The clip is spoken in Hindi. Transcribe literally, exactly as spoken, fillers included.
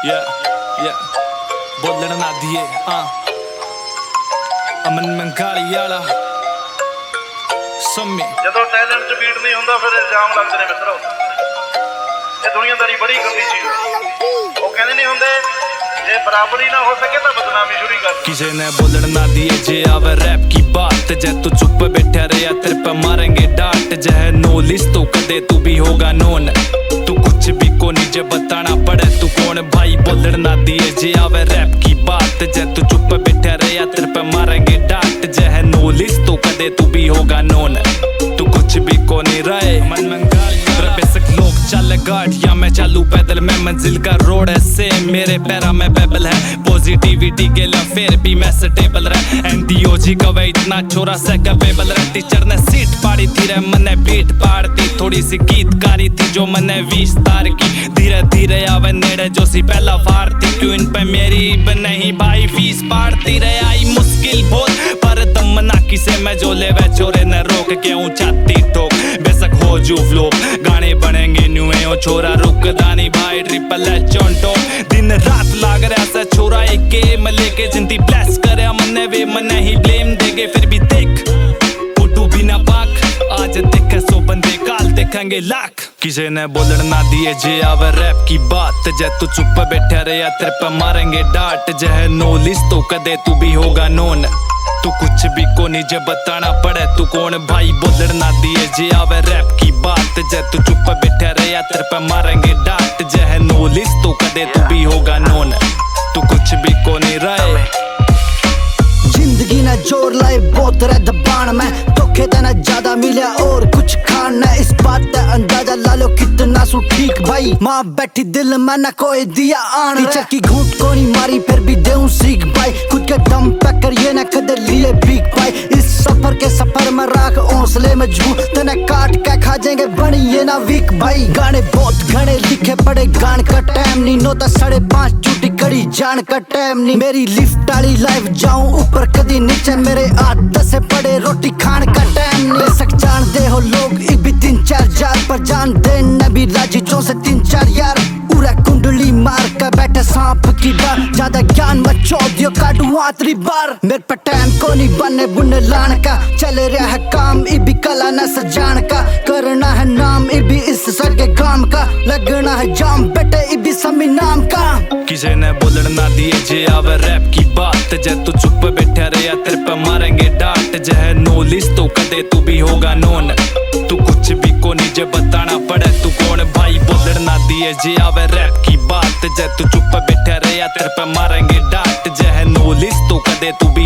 Yeah, yeah, बोलण ना दिए हाँ अमन मंगाली वाला सम्मी ਜਦੋਂ ਟੈਲੈਂਟ ਚ ਬੀਟ ਨਹੀਂ ਹੁੰਦਾ ਫਿਰ ਇਲਜ਼ਾਮ ਲੱਗਦੇ ਨੇ ਮਿੱਤਰੋ। ਇਹ ਦੁਨੀਆਦਾਰੀ ਬੜੀ ਗੰਦੀ ਚੀਜ਼ ਹੈ। ਉਹ ਕਹਿੰਦੇ ਨਹੀਂ ਹੁੰਦੇ ਜੇ ਬਰਾਬਰੀ ਨਾ ਹੋ सके ਤਾਂ ਬਦਨਾਮੀ ਸ਼ੁਰੂ ਕਰ। किसी ने बोलण ना दिए जे आवे रैप की बात जै तू चुप बैठा रहा तेरे पे मारेंगे डांट जह नो लिस्ट तो कदे तू भी होगा नोन तू कुछ भी को नहीं जे बताना पड़े तू कौन भाई बोलण ना दिए जे आवे रैप की बात जै तू चुप बैठा रहा तेरे पे मारेंगे डांट जह नो लिस्ट तो कदे तू भी होगा नोन तू कुछ भी को नहीं रहे मन मंगाल बेशक लोग चल गाड़ या मैं चालू पैदल मैं मंजिल का रोड है सेम मेरे पैरा में बेबल है पॉजिटिविटी के लिए फिर भी मैं स्टेबल रहा एनडीओजी का वे इतना छोरा से कैपेबल रहा टीचर ने सीट पाड़ी थी रे मने बीट पाड़ती थोड़ी सी गीतकारी थी जो मने बीस तार की धीरे धीरे आवे नेड़े जो सी पहला फाड़ती क्यों इन पे मेरी नहीं भाई फीस पाड़ती रे आई मुश्किल बहुत पर दम ना किसे मैं जो ले वे छोरे न रोक के ऊंचाती ठोक बेशक हो जू फ्लोप गाने बनेंगे न्यूए ओ छोरा रुकदा नहीं भाई ट्रिपल एच ऑन टॉप दिन रात लाग रहा सा छोरा एक गेम लेके जिंदगी ब्लेस करे मन्ने वे मन्ने ही ब्लेम देगे फिर भी देख फोटो भी ना पाक आज देखे सौ बंदे काल देखेंगे लाख किसी ने बोलण ना दिए जे आवे रैप की बात जै तू चुप बैठा रहा तेरे पे मारेंगे डांट जह नो लिस्ट तो कदे तू भी होगा नोन तू कुछ भी को नहीं जे बताना पड़े तू कौन भाई बोलण ना दिए जे आवे रैप की बात जै तू चुप बैठा रहा तेरे पे मारेंगे डांट जह नो लिस्ट तो कदे तू भी होगा नोन तू कुछ भी को नहीं रहे जिंदगी ना जोर लाए बहुत रे दबान में धोखे तेना ज्यादा मिले और कुछ खाना इस बात का अंदाजा ला लो कितना सू ठीक भाई माँ बैठी दिल में ना कोई दिया आन टीचर की घूंट को नहीं मारी फिर भी देऊं सीख भाई खुद के दम पे कर ये ना कदर लिए भीख भाई इस सफर के सफर में राख हौसले मजबूत तेना काट के खा जाएंगे बनी ये ना वीक भाई गाने बहुत घने लिखे पड़े गान का टाइम नहीं नोता साढ़े पांच चुटी कड़ी जान का टाइम नहीं मेरी लिफ्ट वाली लाइफ जाऊं ऊपर कदी नीचे मेरे आदत से पड़े रोटी खान का टाइम नहीं बेशक जान दे हो लोग भी तीन चार जार पर जान दे नबी राजी जो से तीन चार यार पूरा कुंडली मार कर बैठे सांप की डर ज्यादा ज्ञान मत चौधियो काटू आतरी बार मेरे पे टाइम को नहीं बने बुने लान का चल रहा है काम इबी कला न सजान का करना है नाम इबी इस सर के काम का लगना है जाम बेटे इबी समी नाम का किसी ने बोलण ना दिए जे आवे रैप की बात जै तू चुप बैठा रहा तेरे पे मारेंगे डांट जह नो लिस्ट तो कदे तू भी होगा नोन तू कुछ भी को नहीं जे बताना पड़े तू कौन भाई बोलण ना दिए जे आवे रैप की बात जै तू चुप बैठा रहा तेरे पे मारेंगे डांट जह नो लिस्ट तो कदे तू भी